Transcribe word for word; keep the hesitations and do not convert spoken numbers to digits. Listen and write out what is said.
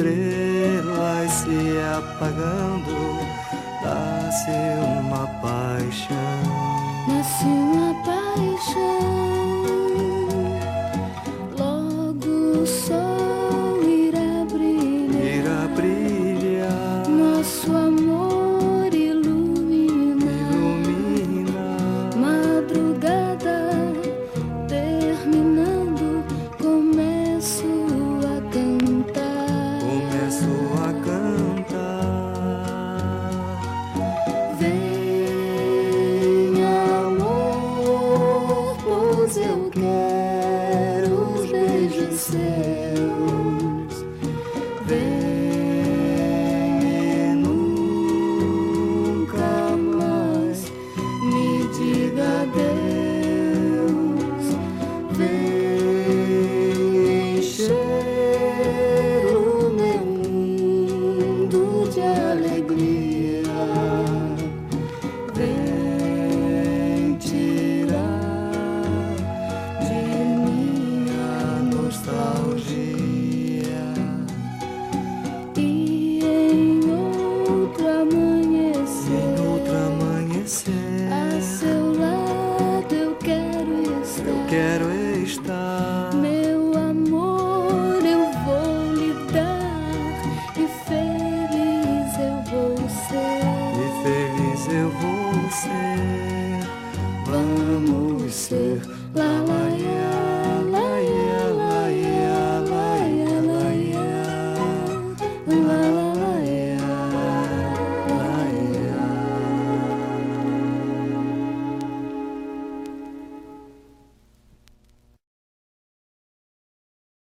estrelas se apagando, nasce uma paixão. Nasce uma paixão. Logo o sol irá brilhar, Irá brilhar, nosso amor ilumina, ilumina. madrugada terminando, começo a cantar. Começo a cantar. Vem, amor, pois eu quero os beijos seus. Vem e nunca mais me diga adeus. Vem encher o meu mundo de alegria. Vem tirar de minha nostalgia. E em outro amanhecer, Em outro amanhecer, a seu lado eu quero estar. eu quero estar. Meu amor eu vou lhe dar, e feliz eu vou ser. E feliz eu vou ser. Vamos ser, lá, lá, lá.